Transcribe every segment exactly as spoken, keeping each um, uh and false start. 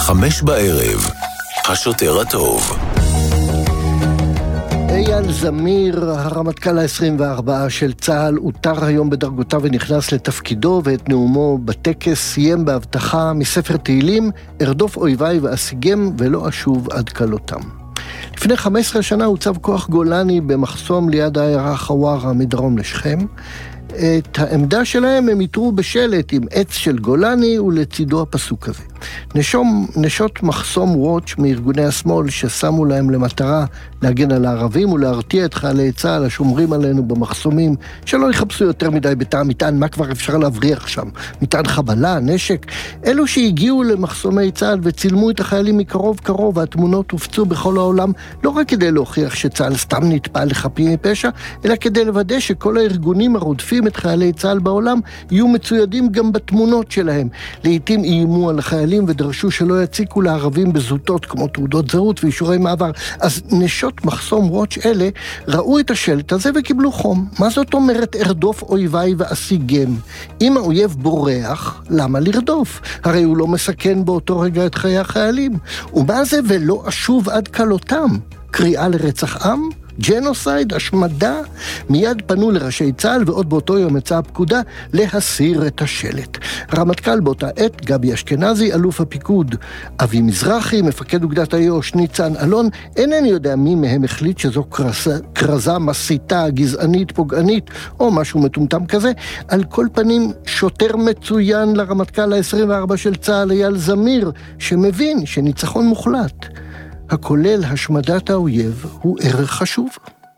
חמש בערב, השוטר הטוב. אייל זמיר, הרמטכ"ל ה-עשרים וארבע של צה"ל, הותר היום בדרגותיו ונכנס לתפקידו, ואת נאומו בטקס סיים בהבטחה מספר תהילים, ארדוף אויביי ואשיגם ולא אשוב עד כלותם. לפני חמש עשרה שנה הוצב כוח גולני במחסום ליד העיירה חווארה מדרום לשכם. את העמדה שלהם הם יתרו בשלט עם עץ של גולני ולצידו הפסוק הזה. נשום, נשות מחסום ווץ' מארגוני השמאל ששמו להם למטרה להגן על הערבים ולהרתיע את חיילי צה"ל השומרים עלינו במחסומים, שלא יחפשו יותר מדי בתא מטען, מה כבר אפשר להבריח שם? מטען חבלה, נשק. אלו שהגיעו למחסומי צה"ל וצילמו את החיילים מקרוב קרוב, והתמונות הופצו בכל העולם, לא רק כדי להוכיח שצה"ל סתם נטפל לחפים מפשע, אלא כדי לוודא שכל הארגונים הרודפים את חיילי צה"ל בעולם יהיו מצוידים גם בתמונות שלהם. לעתים איימו על החיילים ודרשו שלא יציקו לערבים בזוטות כמו תעודות זהות ואישורי מעבר. אז נשות מחסום ווץ' אלה ראו את השלט הזה וקיבלו חום. מה זאת אומרת ארדוף אויביי ואשיגם? אם האויב בורח, למה לרדוף? הרי הוא לא מסכן באותו רגע את חיי החיילים. ומה זה ולא אשוב עד כלותם? קריאה לרצח עם? ג'נוסייד, השמדה? מיד פנו לראשי צה"ל, ועוד באותו יום יצאה הפקודה להסיר את השלט. הרמטכ"ל באותה עת, גבי אשכנזי, אלוף הפיקוד אבי מזרחי, מפקד אוגדת איו"ש ניצן אלון, אינני יודע מי מהם החליט שזו קרזה, קרזה מסיתה, גזענית, פוגענית, או משהו מטומטם כזה. על כל פנים, שוטר מצוין לרמטכ"ל ה-עשרים וארבע של צה"ל, אייל זמיר, שמבין שניצחון מוחלט, הכולל השמדת האויב, הוא ערך חשוב.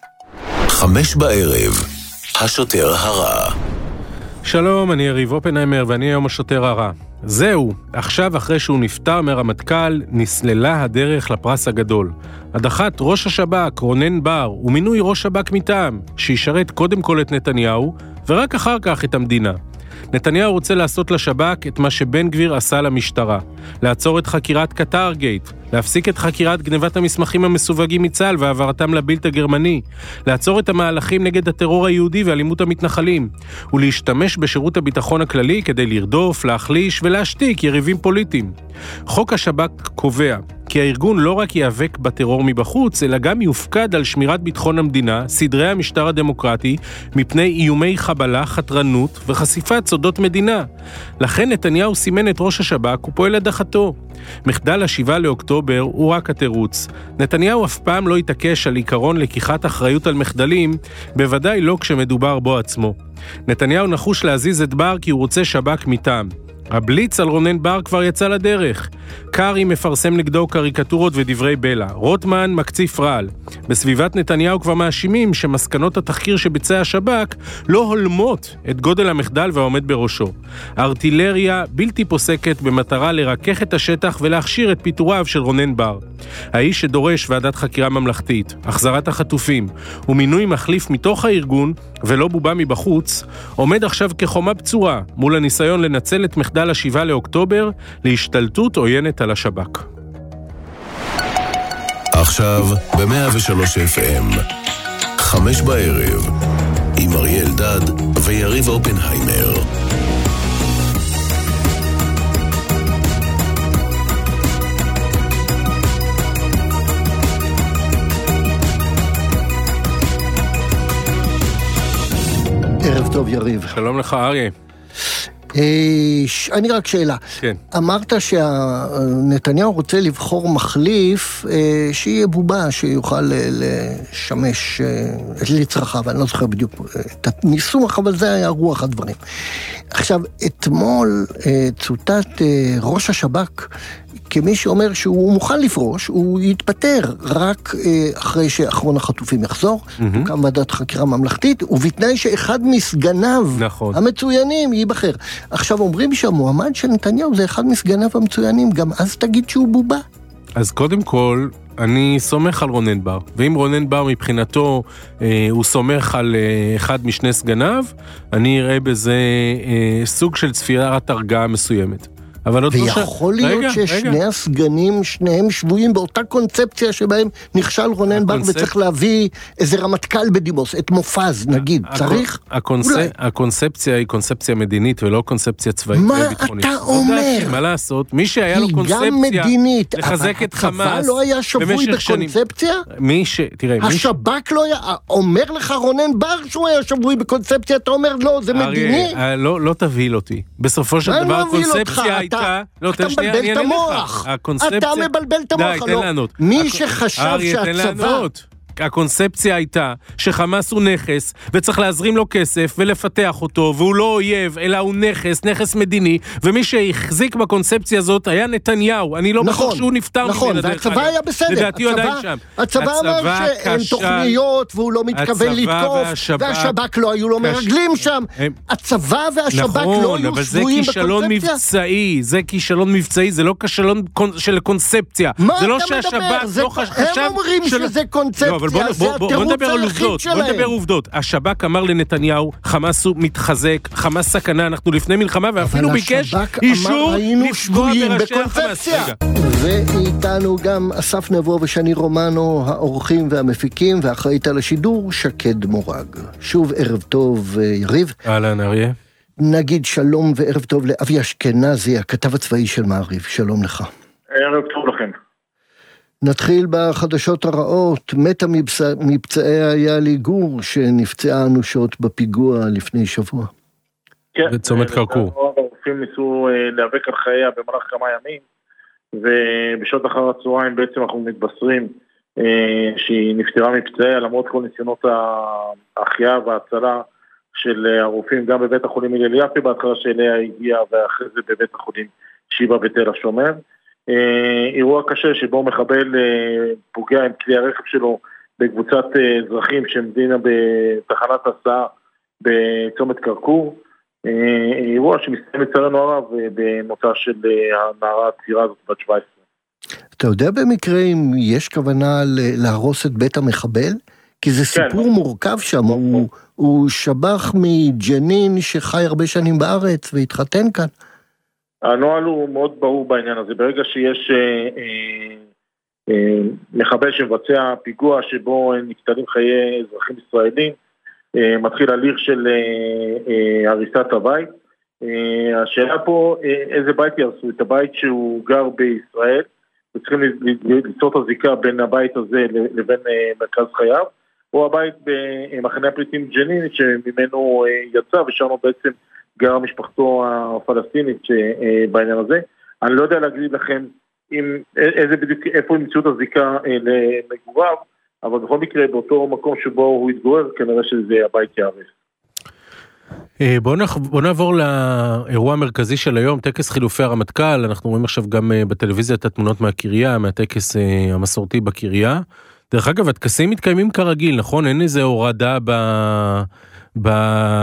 חמש בערב, השוטר הרע. שלום, אני יריב אופנהיימר ואני היום השוטר הרע. זהו, עכשיו אחרי שהוא נפטר מרמטכ"ל, נסללה הדרך לפרס הגדול. הדחת ראש השב"כ, רונן בר, ומינוי ראש שב"כ מטעם, שישרת קודם כל את נתניהו, ורק אחר כך את המדינה. נתניהו רוצה לעשות לשב"כ את מה שבן גביר עשה למשטרה. לעצור את חקירת קטר גייט, להפסיק את חקירת גנבת המסמכים המסווגים מצה"ל והעברתם לבילד הגרמני, לעצור את המהלכים נגד הטרור היהודי ואלימות המתנחלים, ולהשתמש בשירות הביטחון הכללי כדי לרדוף, להחליש ולהשתיק יריבים פוליטיים. חוק השב"כ קובע כי הארגון לא רק ייאבק בטרור מבחוץ, אלא גם יופקד על שמירת ביטחון המדינה, סדרי המשטר הדמוקרטי, מפני איומי חבלה, חתרנות וחשיפת סודות מדינה. לכן נתניהו סימן את ראש השב"כ ופועל לדחתו. מחדל השבעה לאוקטובר הוא רק התירוץ. נתניהו אף פעם לא יתעקש על עיקרון לקיחת אחריות על מחדלים, בוודאי לא כשמדובר בו עצמו. נתניהו נחוש להזיז את בר כי הוא רוצה שב"כ מטעם. הבליץ על רונן בר כבר יצא לדרך. קרי מפרסם נגדו קריקטורות ודברי בלע. רוטמן מקציף רעל. בסביבת נתניהו כבר מאשימים שמסקנות התחקיר שביצע השב"כ לא הולמות את גודל המחדל והעומד בראשו. ארטילריה בלתי פוסקת במטרה לרכך את השטח ולהכשיר את פיטוריו של רונן בר. האיש שדורש ועדת חקירה ממלכתית, החזרת החטופים ומינוי מחליף מתוך הארגון ולא בובה מבחוץ, עומד עכשיו כחומה בצורה מול הניסיון לנצל את מחדל השבעה לאוקטובר להשתלטות עוינת על השב"כ. עכשיו ב-מאה ושלוש אף אם, חמש בערב, עם אריאל דד ויריב אופנהיימר. ערב טוב יריב. שלום לך אריה. אני רק שאלה. כן. אמרת שנתניהו רוצה לבחור מחליף שיהיה בובה, שיוכל לשמש לצרכיו, אני לא זוכר בדיוק את הניסוח, אבל זה היה רוח הדברים. עכשיו, אתמול צוטט ראש השב"כ כמי שאומר שהוא מוכן לפרוש, הוא יתפטר רק אחרי שאחרון החטופים יחזור, תוקם ועדת חקירה ממלכתית, ובתנאי שאחד מסגניו נכון. המצוינים ייבחר. עכשיו אומרים שהמועמד של נתניהו זה אחד מסגניו המצוינים, גם אז תגיד שהוא בובה. אז קודם כל, אני סומך על רונן בר, ואם רונן בר מבחינתו אה, הוא סומך על אה, אחד משני סגניו, אני אראה בזה אה, סוג של צפירת הרגעה מסוימת. ויכול להיות ששני הסגנים, שניהם שבויים באותה קונספציה שבהם נכשל רונן בר וצריך להביא איזה רמטכ"ל בדימוס, את מופז נגיד, צריך? הקונספציה היא קונספציה מדינית ולא קונספציה צבאית וביטחונית. מה אתה אומר? מה לעשות? מי שהיה לו קונספציה לחזק את חמאס. הצבא לא היה שבוי בקונספציה? מי ש... תראה, השב"כ לא היה... אומר לך רונן בר שהוא היה שבוי בקונספציה, אתה אומר לא, זה מדיני? לא תבהיל אותי. בסופו של דבר הקונספציה הייתה... אתה מבלבל את המוח. אתה מבלבל את המוח. די, תן לענות. מי שחשב שהצבא... הקונספציה הייתה שחמאס הוא נכס וצריך להזרים לו כסף ולפתח אותו, והוא לא אויב אלא הוא נכס, נכס מדיני, ומי שהחזיק בקונספציה הזאת היה נתניהו. אני לא בטוח שהוא נפטר ממנה. נכון, והצבא היה בסדר. לדעתי הוא עדיין שם. הצבא אמר שאין תוכניות והוא לא מתכוון לתקוף, והשב"כ לא היו לו מרגלים שם. הצבא והשב"כ לא היו שבויים בקונספציה. נכון, אבל זה כישלון מבצעי, זה כישלון מבצעי, זה לא כישלון של קונספציה. מה אתה מדבר? הם אומרים שזה קונספציה. בוא, בוא, בוא, בוא נדבר על עובדות, בוא נדבר עובדות. השב"כ אמר לנתניהו, חמאס הוא מתחזק, חמאס סכנה, אנחנו לפני מלחמה, ואפילו ביקש אישור לפגוע בראשי החמאס. ואיתנו גם אסף נבו ושני רומנו, האורחים והמפיקים, ואחראית על השידור, שקד מורג. שוב ערב טוב, יריב. אהלן, אריה. נגיד שלום וערב טוב לאבי אשכנזי, הכתב הצבאי של מעריב. שלום לך. ערב טוב לכם. נתחיל בחדשות הרעות. מתה מפצעי היה גור שנפצעה אנושות בפיגוע לפני שבוע. כן. בצומת קרקור. הרופאים ניסו להיאבק על חייה במהלך כמה ימים, ובשעות אחר הצהריים בעצם אנחנו מתבשרים שהיא נפטרה מפצעיה, למרות כל ניסיונות ההחייאה וההצלה של הרופאים, גם בבית החולים הלל יפה בהתחלה שאליה הגיעה, ואחרי זה בבית החולים שיבא בתל השומר. אירוע קשה שבו מחבל פוגע עם כלי הרכב שלו בקבוצת אזרחים שמדינה בתחנת הסעה בצומת קרקור. אירוע שמסתיים לצערנו הרב במותה של הנערה הצעירה הזאת בת שבע עשרה. אתה יודע במקרה אם יש כוונה להרוס את בית המחבל? כי זה סיפור כן. מורכב שם, הוא, הוא שבח מג'נין שחי הרבה שנים בארץ והתחתן כאן. הנוהל הוא מאוד ברור בעניין הזה. ברגע שיש אה, אה, אה, מחבל שמבצע פיגוע שבו נקטלים חיי אזרחים ישראלים, אה, מתחיל הליך של אה, אה, הריסת הבית. אה, השאלה פה, אה, איזה בית ירסו? את הבית שהוא גר בישראל, וצריכים ליצור את הזיקה בין הבית הזה לבין אה, מרכז חייו, או הבית במחנה הפליטים ג'נין שממנו אה, יצא, ושם בעצם גרה משפחתו הפלסטינית בעניין הזה. אני לא יודע להגיד לכם אם, איזה בדיוק, איפה ימצאו את הזיקה למגוריו, אבל בכל מקרה באותו מקום שבו הוא יתגורר, כנראה שזה הבית יערס. בוא, נח... בוא נעבור לאירוע המרכזי של היום, טקס חילופי הרמטכ"ל. אנחנו רואים עכשיו גם בטלוויזיה את התמונות מהקריה, מהטקס המסורתי בקריה. דרך אגב, הטקסים מתקיימים כרגיל, נכון? אין איזה הורדה ב... ב...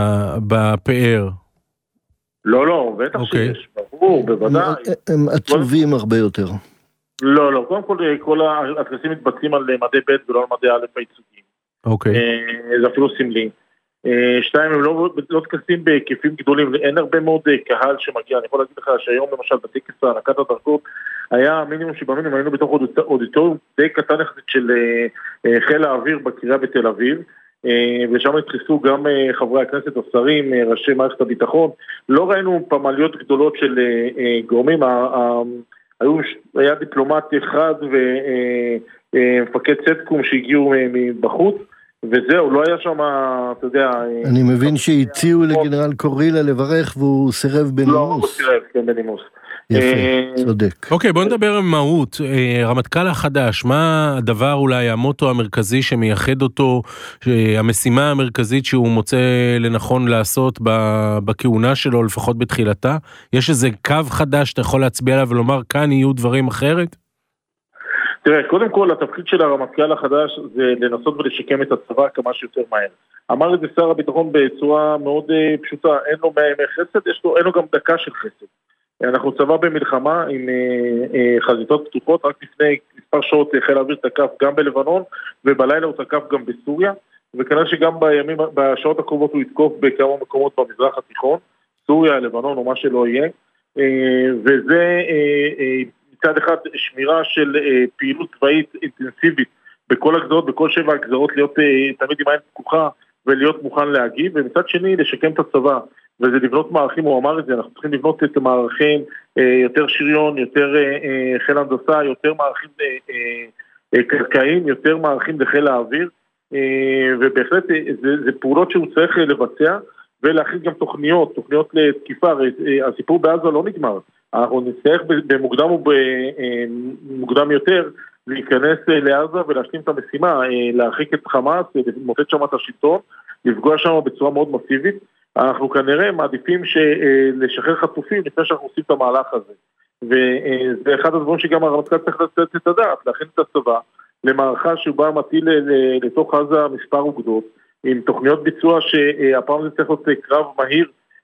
בפאר. לא, לא, בטח שיש, ברור, בוודאי. הם עצובים הרבה יותר. לא, לא, קודם כל, כל הטקסים מתבצעים על מדי ב' ולא על מדי א' הייצוגים. אוקיי. זה אפילו סמלי. שתיים, הם לא טקסים בהיקפים גדולים, אין הרבה מאוד קהל שמגיע. אני יכול להגיד לך שהיום למשל בטקס הענקת הדרגות, היה מינימום שבמינימום, היינו בתוך אודיטוריום די קטן של חיל האוויר בקריה בתל אביב, ושם התחיסו גם חברי הכנסת, השרים, ראשי מערכת הביטחון. לא ראינו פמליות גדולות של גורמים, היה דיפלומט אחד ומפקד סטקום שהגיעו מבחוץ, וזהו, לא היה שם, אתה יודע... אני מבין שהציעו לגנרל קורילה לברך והוא סירב בנימוס. לא, הוא סירב, כן, בנימוס. יפה, צודק. אוקיי, בוא נדבר על מהות. רמטכ"ל החדש, מה הדבר אולי, המוטו המרכזי שמייחד אותו, המשימה המרכזית שהוא מוצא לנכון לעשות בכהונה שלו, לפחות בתחילתה? יש איזה קו חדש שאתה יכול להצביע עליו ולומר, כאן יהיו דברים אחרת? תראה, קודם כל, התפקיד של הרמטכ"ל החדש זה לנסות ולשקם את הצבא כמה שיותר מהר. אמר את זה שר הביטחון בצורה מאוד פשוטה, אין לו מאה ימי חסד, יש לו, אין לו גם דקה של חסד. אנחנו צבא במלחמה עם חזיתות פתוחות, רק לפני מספר שעות חיל האוויר תקף גם בלבנון, ובלילה הוא תקף גם בסוריה, וכנראה שגם בימים, בשעות הקרובות הוא יתקוף בכמה מקומות במזרח התיכון, סוריה, לבנון או מה שלא יהיה. וזה מצד אחד שמירה של פעילות צבאית אינטנסיבית בכל הגזרות, בכל שבע הגזרות, להיות תמיד עם עין פקוחה ולהיות מוכן להגיב, ומצד שני לשקם את הצבא, וזה לבנות מערכים, הוא אמר את זה, אנחנו צריכים לבנות את המערכים, יותר שריון, יותר חיל הנדסה, יותר מערכים קרקעיים, יותר מערכים לחיל האוויר, ובהחלט זה, זה פעולות שהוא צריך לבצע, ולהכין גם תוכניות, תוכניות לתקיפה, הסיפור בעזה לא נגמר, אנחנו נצטרך במוקדם ובמוקדם יותר, להיכנס לעזה ולהשלים את המשימה, להרחיק את חמאס, למוטט שם את השלטון, לפגוע שם בצורה מאוד מסיבית. אנחנו כנראה מעדיפים לשחרר חטופים לפני שאנחנו עושים את המהלך הזה. וזה אחד הדברים שגם הרמטכ"ל צריך לתת את הדעת, להכין את הצבא למערכה שבה מטיל לתוך עזה מספר אוגדות, עם תוכניות ביצוע שהפעם זה צריך להיות קרב מהיר,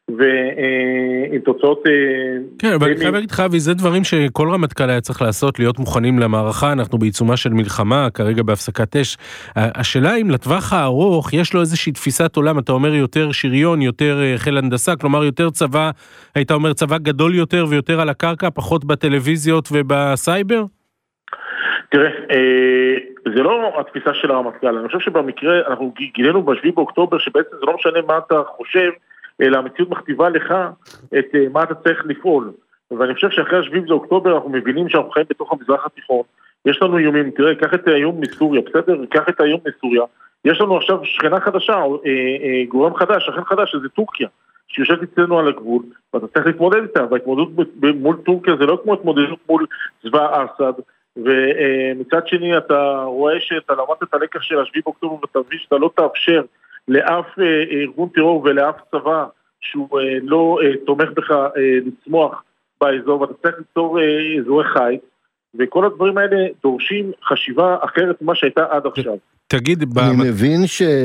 ועם תוצאות... כן, אבל אני חייב להגיד לך, וזה דברים שכל רמטכ"ל היה צריך לעשות, להיות מוכנים למערכה, אנחנו בעיצומה של מלחמה, כרגע בהפסקת אש. השאלה אם לטווח הארוך יש לו איזושהי תפיסת עולם, אתה אומר יותר שריון, יותר חיל הנדסה, כלומר יותר צבא, היית אומר צבא גדול יותר ויותר על הקרקע, פחות בטלוויזיות ובסייבר? תראה, זה לא התפיסה של הרמטכ"ל, אני חושב שבמקרה, אנחנו גילינו בשביעי באוקטובר, שבעצם זה לא משנה מה אתה חושב, אלא המציאות מכתיבה לך את מה אתה צריך לפעול. ואני חושב שאחרי השביעי באוקטובר אנחנו מבינים שאנחנו חיים בתוך המזרח התיכון. יש לנו איומים, תראה, קח את האיום מסוריה, בסדר? קח את האיום מסוריה. יש לנו עכשיו שכנה חדשה, גורם חדש, שכן חדש, שזה טורקיה, שיושבת אצלנו על הגבול, ואתה צריך להתמודד איתה, וההתמודדות מול טורקיה זה לא כמו התמודדות מול צבא אסד, ומצד שני אתה רואה שאתה למדת את הלקח של השביעי באוקטובר, ואתה מבין שאתה לא תאפשר לאף ארגון טרור ולאף צבא שהוא לא תומך בך לצמוח באזור, ואתה צריך ליצור אזורי חיץ, וכל הדברים האלה דורשים חשיבה אחרת ממה שהייתה עד עכשיו. תגיד, אני מבין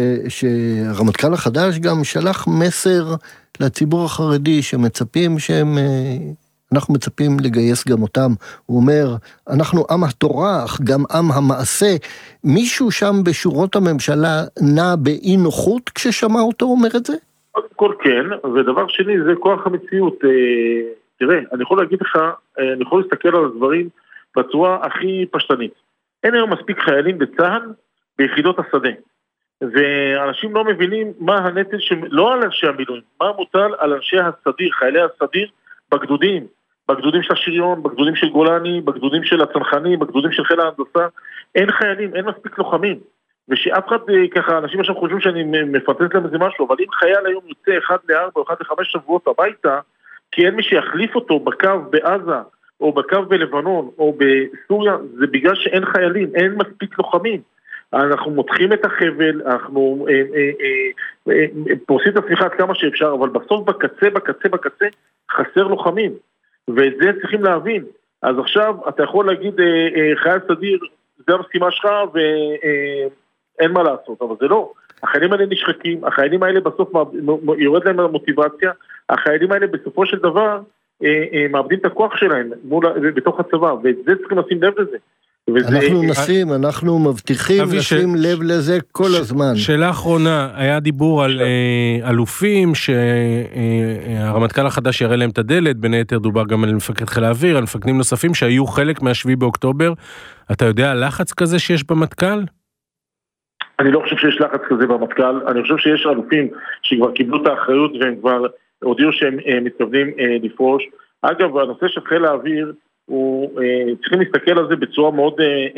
שהרמטכ"ל החדש גם שלח מסר לציבור החרדי שמצפים שהם, אנחנו מצפים לגייס גם אותם. הוא אומר, אנחנו עם התורה, אך גם עם המעשה. מישהו שם בשורות הממשלה נע באי נוחות כששמע אותו אומר את זה? קודם כל כן, ודבר שני זה כוח המציאות. תראה, אני יכול להגיד לך, אני יכול להסתכל על הדברים בצורה הכי פשטנית. אין היום מספיק חיילים בצה"ל ביחידות השדה. ואנשים לא מבינים מה הנטל, לא על אנשי המילואים, מה מוטל על אנשי הסדיר, חיילי הסדיר בגדודים. בגדודים של השריון, בגדודים של גולני, בגדודים של הצנחנים, בגדודים של חיל ההנדסה, אין חיילים, אין מספיק לוחמים. ושאף אחד, ככה, אנשים עכשיו חושבים שאני מפרטט להם איזה משהו, אבל אם חייל היום יוצא אחד לארבע או אחד לחמש שבועות הביתה, כי אין מי שיחליף אותו בקו בעזה, או בקו בלבנון, או בסוריה, זה בגלל שאין חיילים, אין מספיק לוחמים. אנחנו מותחים את החבל, אנחנו אה, אה, אה, אה, פורסים את הצמיחה עד כמה שאפשר, אבל בסוף בקצה, בקצה, בקצה, חסר לוחמים. ואת זה צריכים להבין. אז עכשיו אתה יכול להגיד, אה, אה, חייל סדיר, זה המשימה שלך ואין אה, מה לעשות, אבל זה לא. החיילים האלה נשחקים, החיילים האלה בסוף יורד להם המוטיבציה, החיילים האלה בסופו של דבר אה, אה, מאבדים את הכוח שלהם מול, בתוך הצבא, ואת זה צריכים לשים לב לזה. אנחנו נשים, אנחנו מבטיחים לשים לב לזה כל הזמן. שאלה אחרונה, היה דיבור על אלופים שהרמטכ"ל החדש יראה להם את הדלת, בין היתר דובר גם על מפקד חיל האוויר, על מפקדים נוספים שהיו חלק מהשביעי באוקטובר. אתה יודע לחץ כזה שיש במטכ"ל? אני לא חושב שיש לחץ כזה במטכ"ל, אני חושב שיש אלופים שכבר קיבלו את האחריות והם כבר הודיעו שהם מתכוונים לפרוש. אגב, הנושא של חיל האוויר הוא, צריכים להסתכל על זה בצורה מאוד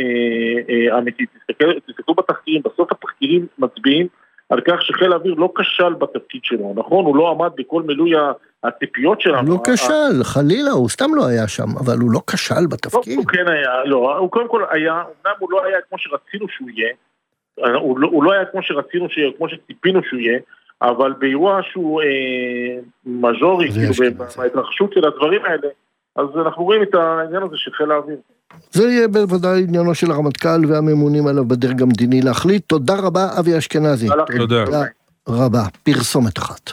אמיתית. תסתכלו בתחקירים, בסוף התחקירים מצביעים על כך שחיל האוויר לא כשל בתפקיד שלו, נכון? הוא לא עמד בכל מילוי הציפיות שלנו. הוא לא כשל, חלילה, הוא סתם לא היה שם, אבל הוא לא כשל בתפקיד. הוא כן היה, לא, הוא קודם כל היה, אמנם הוא לא היה כמו שרצינו שהוא יהיה, הוא לא היה כמו שרצינו שיהיה, כמו שציפינו שהוא יהיה, אבל באירוע שהוא מז'ורי, כאילו בהתרחשות של הדברים האלה, אז אנחנו רואים את העניין הזה של חיל האוויר. זה יהיה בוודאי עניינו של הרמטכ"ל והממונים עליו בדרג המדיני להחליט. תודה רבה, אבי אשכנזי. תודה. תודה רבה. פרסומת אחת.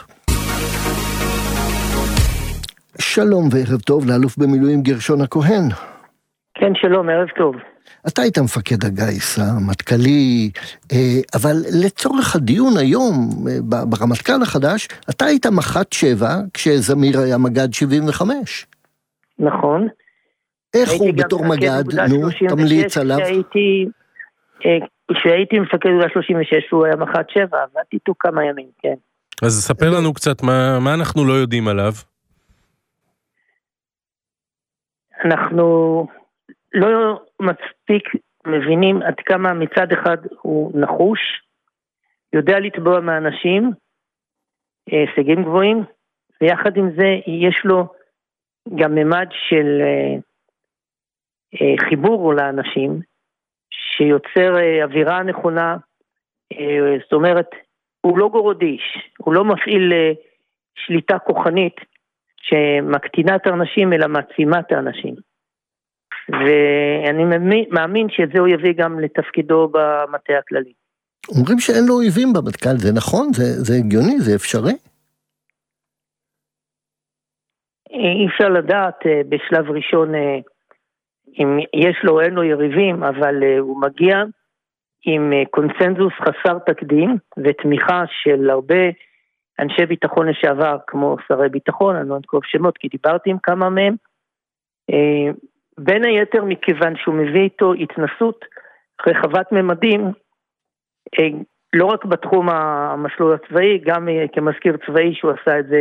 שלום וערב טוב לאלוף במילואים גרשון הכהן. כן, שלום, ערב טוב. אתה היית מפקד הגיס, המטכ"לי, אבל לצורך הדיון היום ברמטכ"ל החדש, אתה היית מח"ט שבע כשזמיר היה מג"ד שבעים וחמש. נכון. איך הוא בתור מג"ד, נו, תמליץ עליו? כשהייתי מפקד אוגדה שלושים ושש, הוא היה מח"ט שבע, עבדתי איתו כמה ימים, כן. אז ספר לנו קצת מה, מה אנחנו לא יודעים עליו. אנחנו לא מספיק מבינים עד כמה מצד אחד הוא נחוש, יודע לתבוע מאנשים, הישגים גבוהים, ויחד עם זה יש לו גם ממד של חיבור לאנשים, שיוצר אווירה נכונה, זאת אומרת, הוא לא גורודיש, הוא לא מפעיל שליטה כוחנית שמקטינה את האנשים אלא מעצימה את האנשים. ואני מאמין שזה הוא יביא גם לתפקידו במטה הכללי. אומרים שאין לו אויבים במטכ"ל, זה נכון? זה, זה הגיוני? זה אפשרי? אי אפשר לדעת בשלב ראשון אם יש לו או אין לו יריבים, אבל הוא מגיע עם קונסנזוס חסר תקדים ותמיכה של הרבה אנשי ביטחון לשעבר, כמו שרי ביטחון, אני לא אנקוב שמות, כי דיברתי עם כמה מהם, בין היתר מכיוון שהוא מביא איתו התנסות רחבת ממדים, לא רק בתחום המסלול הצבאי, גם כמזכיר צבאי שהוא עשה את זה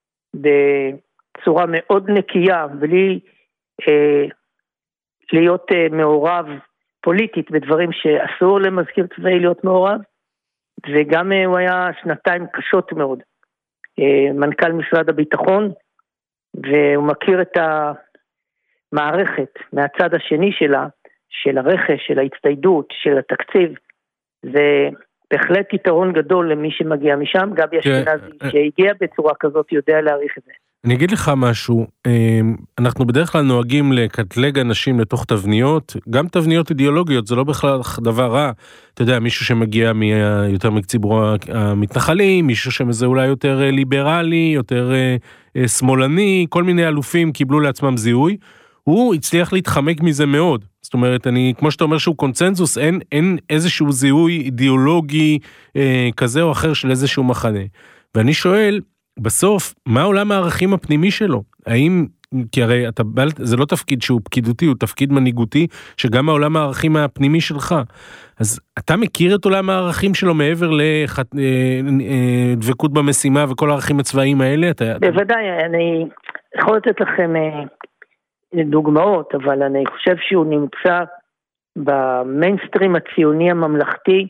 בצורה מאוד נקייה, בלי אה, להיות אה, מעורב פוליטית בדברים שאסור למזכיר צבאי להיות מעורב, וגם אה, הוא היה שנתיים קשות מאוד, אה, מנכ"ל משרד הביטחון, והוא מכיר את המערכת מהצד השני שלה, של הרכש, של ההצטיידות, של התקציב, זה בהחלט יתרון גדול למי שמגיע משם, גבי אשכנזי שהגיע בצורה כזאת יודע להעריך את זה. אני אגיד לך משהו, אנחנו בדרך כלל נוהגים לקטלג אנשים לתוך תבניות, גם תבניות אידיאולוגיות, זה לא בכלל דבר רע, אתה יודע, מישהו שמגיע יותר מציבור המתנחלים, מישהו שזה אולי יותר ליברלי, יותר שמאלני, כל מיני אלופים קיבלו לעצמם זיהוי, הוא הצליח להתחמק מזה מאוד, זאת אומרת, אני, כמו שאתה אומר שהוא קונצנזוס, אין, אין איזשהו זיהוי אידיאולוגי אה, כזה או אחר של איזשהו מחנה. ואני שואל, בסוף, מה עולם הערכים הפנימי שלו? האם, כי הרי אתה, זה לא תפקיד שהוא פקידותי, הוא תפקיד מנהיגותי, שגם העולם הערכים הפנימי שלך. אז אתה מכיר את עולם הערכים שלו מעבר לדבקות במשימה וכל הערכים הצבאיים האלה? אתה, בוודאי, אתה... אני יכול לתת לכם דוגמאות, אבל אני חושב שהוא נמצא במיינסטרים הציוני הממלכתי,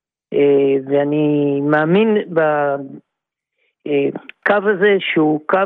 ואני מאמין בקו הזה שהוא קו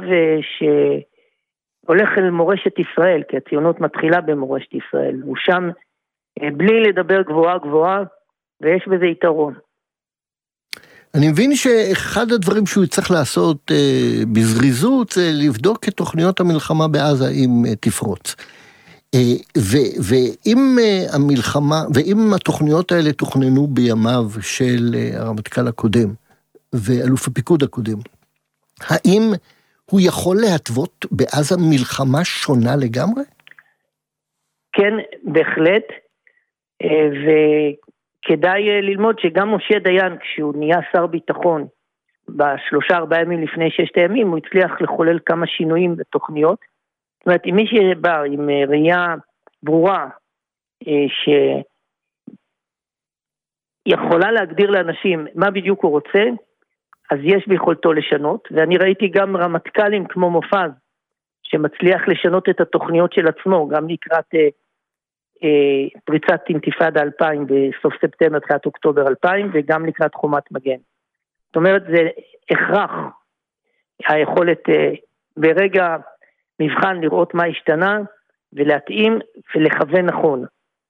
שהולך אל מורשת ישראל, כי הציונות מתחילה במורשת ישראל, הוא שם בלי לדבר גבוהה גבוהה, ויש בזה יתרון. אני מבין שאחד הדברים שהוא צריך לעשות אה, בזריזות זה לבדוק את תוכניות המלחמה בעזה אם אה, תפרוץ. אה, ו- ואם אה, המלחמה, ואם התוכניות האלה תוכננו בימיו של אה, הרמטכ"ל הקודם ואלוף הפיקוד הקודם, האם הוא יכול להתוות בעזה מלחמה שונה לגמרי? כן, בהחלט, אה, ו... כדאי ללמוד שגם משה דיין, כשהוא נהיה שר ביטחון, בשלושה ארבעה ימים לפני ששת הימים, הוא הצליח לחולל כמה שינויים בתוכניות. זאת אומרת, אם מי שבא עם ראייה ברורה, שיכולה להגדיר לאנשים מה בדיוק הוא רוצה, אז יש ביכולתו לשנות, ואני ראיתי גם רמטכ"לים כמו מופז, שמצליח לשנות את התוכניות של עצמו, גם לקראת פריצת אינתיפאדה אלפיים בסוף ספטמבר, תחילת אוקטובר אלפיים, וגם לקראת חומת מגן. זאת אומרת, זה הכרח, היכולת ברגע מבחן לראות מה השתנה, ולהתאים ולכוון נכון.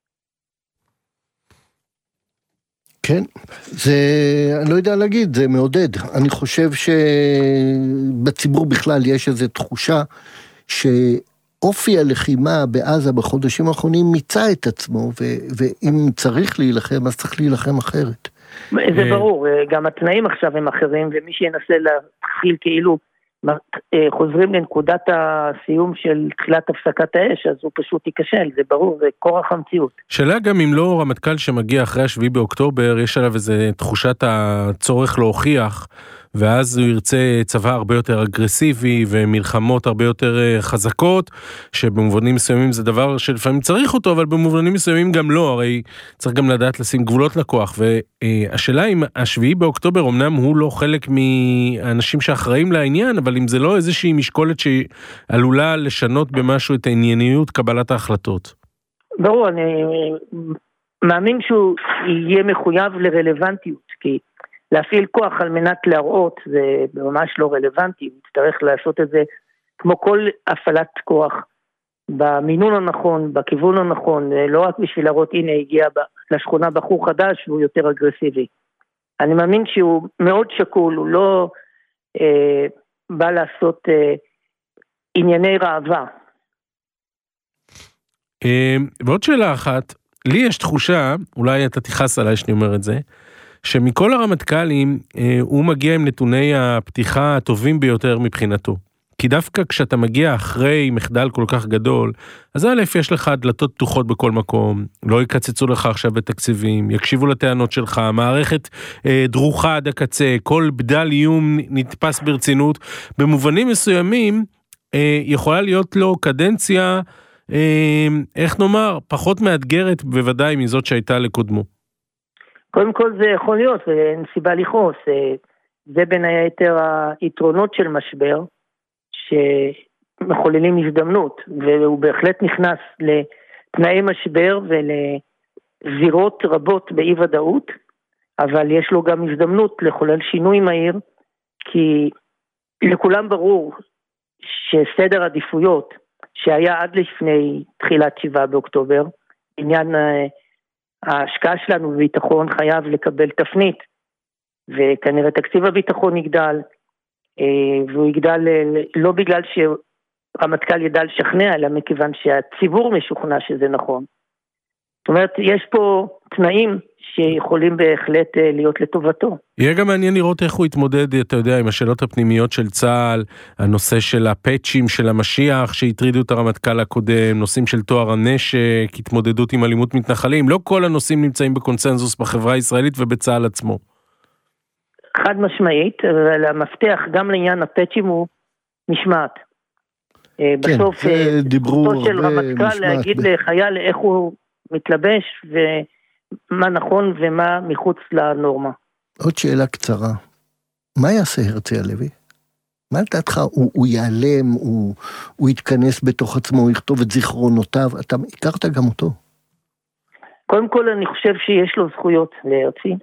כן, זה, אני לא יודע להגיד, זה מעודד. אני חושב שבציבור בכלל יש איזו תחושה ש... אופי הלחימה בעזה בחודשים האחרונים מיצה את עצמו, ו- ואם צריך להילחם, אז צריך להילחם אחרת. זה ברור, גם התנאים עכשיו הם אחרים, ומי שינסה להתחיל כאילו חוזרים לנקודת הסיום של תחילת הפסקת האש, אז הוא פשוט ייכשל, זה ברור, זה כורח המציאות. שאלה גם אם לא רמטכ"ל שמגיע אחרי השביעי באוקטובר, יש עליו איזה תחושת הצורך להוכיח, ואז הוא ירצה צבא הרבה יותר אגרסיבי, ומלחמות הרבה יותר חזקות, שבמובנים מסוימים זה דבר שלפעמים צריך אותו, אבל במובנים מסוימים גם לא, הרי צריך גם לדעת לשים גבולות לכוח, והשאלה אם השביעי באוקטובר, אמנם הוא לא חלק מהאנשים שאחראים לעניין, אבל אם זה לא איזושהי משקולת שעלולה לשנות במשהו את הענייניות קבלת ההחלטות. ברור, אני מאמין שהוא יהיה מחויב לרלוונטיות, כי להפעיל כוח על מנת להראות זה ממש לא רלוונטי, נצטרך לעשות את זה כמו כל הפעלת כוח, במינון הנכון, בכיוון הנכון, לא רק בשביל להראות הנה הגיע לשכונה בחור חדש והוא יותר אגרסיבי. אני מאמין שהוא מאוד שקול, הוא לא אה, בא לעשות אה, ענייני רעבה. ועוד שאלה אחת, לי יש תחושה, אולי אתה תיחס עליי שאני אומר את זה, שמכל הרמטכ"לים הוא מגיע עם נתוני הפתיחה הטובים ביותר מבחינתו. כי דווקא כשאתה מגיע אחרי מחדל כל כך גדול, אז א' יש לך דלתות פתוחות בכל מקום, לא יקצצו לך עכשיו בתקציבים, יקשיבו לטענות שלך, מערכת אה, דרוכה עד הקצה, כל בדל איום נתפס ברצינות, במובנים מסוימים אה, יכולה להיות לו קדנציה, אה, איך נאמר, פחות מאתגרת בוודאי מזאת שהייתה לקודמו. קודם כל זה יכול להיות, ואין סיבה לכעוס, זה בין היתר היתרונות של משבר, שמחוללים הזדמנות, והוא בהחלט נכנס לתנאי משבר ולזירות רבות באי ודאות, אבל יש לו גם הזדמנות לחולל שינוי מהיר, כי לכולם ברור שסדר עדיפויות שהיה עד לפני תחילת שבעה באוקטובר, עניין ההשקעה שלנו בביטחון חייב לקבל תפנית, וכנראה תקציב הביטחון יגדל, והוא יגדל לא בגלל שהרמטכ"ל ידע לשכנע, אלא מכיוון שהציבור משוכנע שזה נכון. זאת אומרת, יש פה תנאים שיכולים בהחלט להיות לטובתו. יהיה גם מעניין לראות איך הוא יתמודד, אתה יודע, עם השאלות הפנימיות של צה"ל, הנושא של הפאצ'ים של המשיח שהטרידו את הרמטכ"ל הקודם, נושאים של תואר הנשק, התמודדות עם אלימות מתנחלים, לא כל הנושאים נמצאים בקונסנזוס בחברה הישראלית ובצה"ל עצמו. חד משמעית, אבל המפתח גם לעניין הפאצ'ים הוא משמעת. כן, בסוף, דיברו של רמטכ"ל להגיד ב... לחייל איך הוא מתלבש ומה נכון ומה מחוץ לנורמה. עוד שאלה קצרה, מה יעשה הרצי הלוי? מה לדעתך, הוא, הוא ייעלם, הוא, הוא יתכנס בתוך עצמו, הוא יכתוב את זיכרונותיו, אתה הכרת גם אותו? קודם כל אני חושב שיש לו זכויות להרצי,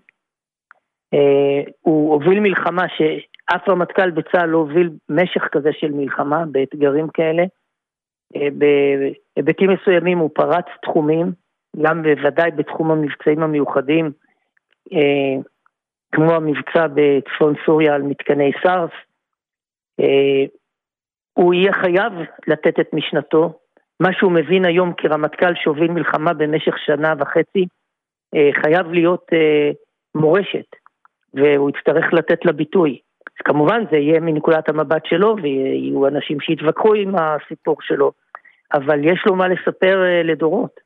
Uh, הוא הוביל מלחמה שאף רמטכ"ל בצה"ל לא הוביל משך כזה של מלחמה באתגרים כאלה, uh, בהיבטים מסוימים הוא פרץ תחומים, גם בוודאי בתחום המבצעים המיוחדים, uh, כמו המבצע בצפון סוריה על מתקני סארס, uh, הוא יהיה חייב לתת את משנתו, מה שהוא מבין היום כרמטכ"ל שהוביל מלחמה במשך שנה וחצי, uh, חייב להיות uh, מורשת, והוא יצטרך לתת לה ביטוי. אז כמובן זה יהיה מנקודת המבט שלו, ויהיו אנשים שיתווכחו עם הסיפור שלו, אבל יש לו מה לספר לדורות.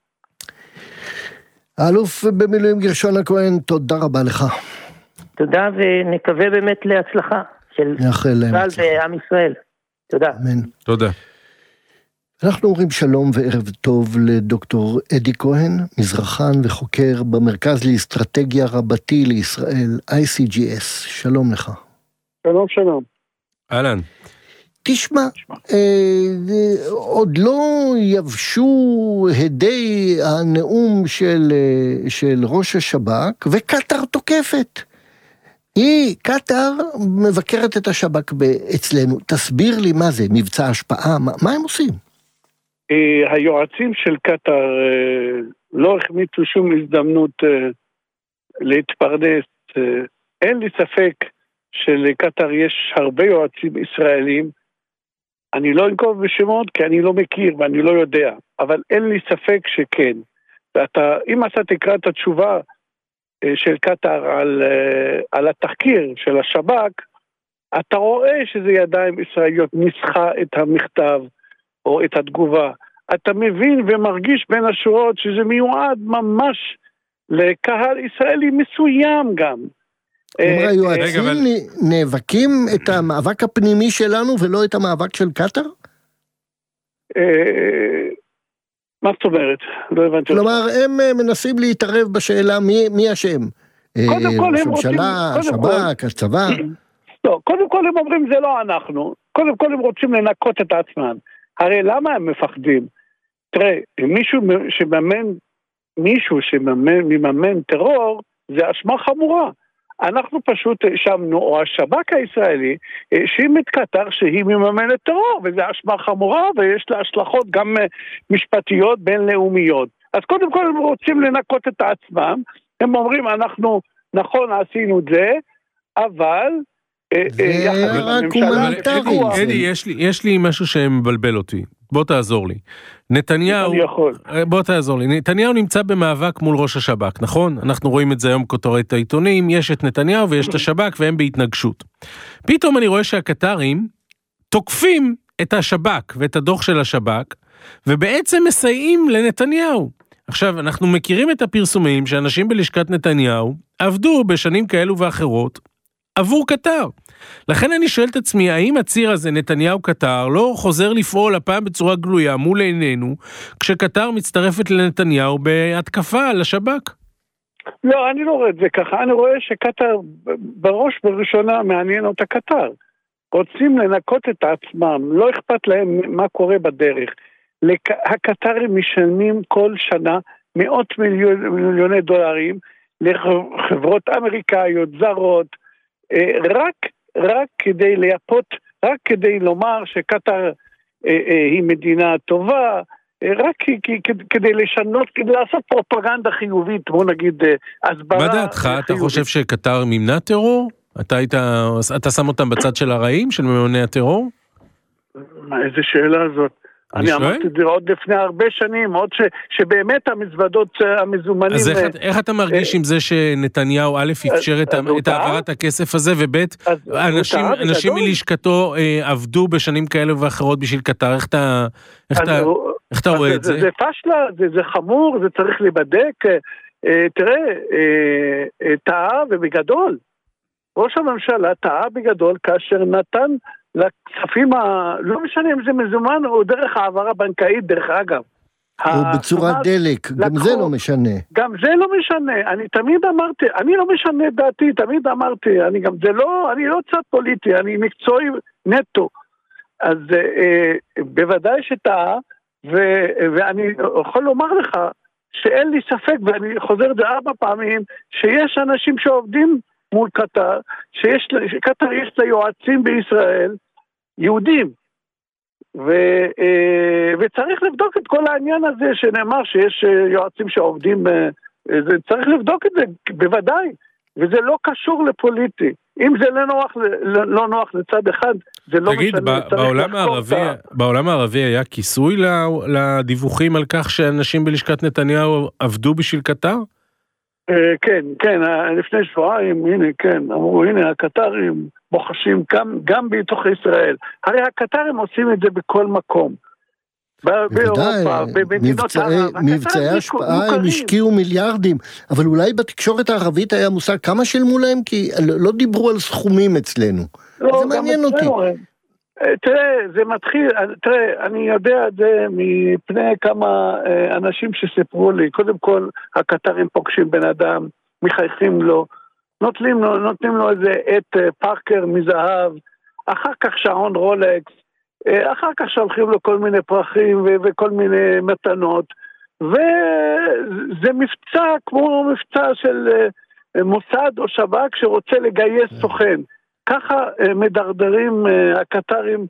האלוף במילואים גרשון הכהן, תודה רבה לך. תודה, ונקווה באמת להצלחה של צה"ל ועם ישראל. תודה. אמן. תודה. אנחנו אומרים שלום וערב טוב לדוקטור אדי כהן, מזרחן וחוקר במרכז לאסטרטגיה רבתי לישראל, איי סי ג'י אס. שלום לך. שלום, שלום. אהלן. תשמע, אה, עוד לא יבשו הדי הנאום של, של ראש השב"כ, וקטר תוקפת. היא, קטר, מבקרת את השב"כ אצלנו. תסביר לי מה זה, מבצע השפעה, מה, מה הם עושים? היועצים של קטר לא החמיצו שום הזדמנות להתפרנס. אין לי ספק שלקטר יש הרבה יועצים ישראלים. אני לא אנקוב בשמות כי אני לא מכיר ואני לא יודע, אבל אין לי ספק שכן. ואתה, אם אתה תקרא את התשובה של קטר על, על התחקיר של השב"כ, אתה רואה שזה ידיים ישראליות ניסחה את המכתב או את התגובה. אתה מבין ומרגיש בין השורות שזה מיועד ממש לקהל ישראלי מסוים גם. כלומר, היועצים נאבקים את המאבק הפנימי שלנו ולא את המאבק של קטר? מה זאת אומרת? לא הבנתי. כלומר, הם מנסים להתערב בשאלה מי השם. קודם כל הם רוצים... הממשלה, השב"כ, הצבא. לא, קודם כל הם אומרים זה לא אנחנו. קודם כל הם רוצים לנקות את עצמם. הרי למה הם מפחדים? תראה, מישהו שמאמן, מישהו שמאמן טרור, זה אשמה חמורה. אנחנו פשוט האשמנו, או השב"כ הישראלי, האשים את קטר שהיא מממנת טרור, וזה אשמה חמורה, ויש לה השלכות גם משפטיות בינלאומיות. אז קודם כל הם רוצים לנקות את עצמם, הם אומרים אנחנו נכון עשינו את זה, אבל... זה רק הומניטרי. אדי, יש לי משהו שמבלבל אותי. בוא תעזור לי. נתניהו, בוא תעזור לי. נתניהו נמצא במאבק מול ראש השב"כ, נכון? אנחנו רואים את זה היום כותרות העיתונים, יש את נתניהו ויש את השב"כ והם בהתנגשות. פתאום אני רואה שהקטרים תוקפים את השב"כ ואת הדוח של השב"כ, ובעצם מסייעים לנתניהו. עכשיו, אנחנו מכירים את הפרסומים שאנשים בלשכת נתניהו עבדו בשנים כאלו ואחרות עבור קטר. לכן אני שואל את עצמי, האם הציר הזה, נתניהו קטר, לא חוזר לפעול הפעם בצורה גלויה מול עינינו, כשקטר מצטרפת לנתניהו בהתקפה על השב"כ? לא, אני לא רואה את זה ככה. אני רואה שקטר בראש בראשונה מעניין אותה קטר. רוצים לנקות את עצמם, לא אכפת להם מה קורה בדרך. הקטרים משלמים כל שנה מאות מיליון, מיליוני דולרים לחברות אמריקאיות, זרות, רק, רק כדי לייפות, רק כדי לומר שקטר היא מדינה טובה, רק כדי לשנות, כדי לעשות פרופגנדה חיובית, בוא נגיד הסברה. מה דעתך? אתה חושב שקטר מימנה טרור? אתה היית, אתה שם אותם בצד של הרעים, של ממוני הטרור? איזה שאלה זאת? אני אמרתי את זה עוד לפני הרבה שנים, עוד ש, שבאמת המזוודות המזומנים... אז איך, איך אתה מרגיש עם זה שנתניהו א' אפשר את, את העברת הכסף הזה, וב' אנשים, אנשים מלשכתו עבדו בשנים כאלה ואחרות בשביל קטר, איך אתה, איך אתה, איך אתה רואה את זה? זה, זה פשלה, זה, זה חמור, זה צריך להיבדק. תראה, טעה ובגדול. ראש הממשלה טעה בגדול כאשר נתן לכספים, ה... לא משנה אם זה מזומן או דרך העברה בנקאית, דרך אגב. או בצורת דלק, גם לקחו, זה לא משנה. גם זה לא משנה, אני תמיד אמרתי, אני לא משנה דעתי, תמיד אמרתי, אני גם זה לא, אני לא צד פוליטי, אני מקצועי נטו. אז אה, בוודאי שטעה, ו... ואני יכול לומר לך, שאין לי ספק, ואני חוזר את זה ארבע פעמים, שיש אנשים שעובדים מול קטר, שיש, שקטר יש לה יועצים בישראל, יהודים, ו, וצריך לבדוק את כל העניין הזה שנאמר שיש יועצים שעובדים, צריך לבדוק את זה בוודאי, וזה לא קשור לפוליטי. אם זה לא נוח, לא נוח לצד אחד, זה לא תגיד, משנה. תגיד, בעולם הערבי, בעולם הערבי היה כיסוי לדיווחים על כך שאנשים בלשכת נתניהו עבדו בשביל קטר? כן, כן, לפני שבועיים, הנה, כן, אמרו, הנה, הקטרים בוחשים גם, גם בתוך ישראל. הרי הקטרים עושים את זה בכל מקום. באירופה, במדינות ערב. מבצעי השפעה הם השקיעו מיליארדים, אבל אולי בתקשורת הערבית היה מושג כמה שילמו להם, כי לא דיברו על סכומים אצלנו. זה מעניין אותי. תראה, זה מתחיל, תראה, אני יודע את זה מפני כמה אנשים שסיפרו לי. קודם כל, הקטרים פוגשים בן אדם, מחייכים לו, נותנים לו, נותנים לו איזה עט פארקר מזהב, אחר כך שעון רולקס, אחר כך שולחים לו כל מיני פרחים ו- וכל מיני מתנות, וזה מבצע כמו מבצע של מוסד או שב"כ שרוצה לגייס סוכן. ככה מדרדרים, הקטרים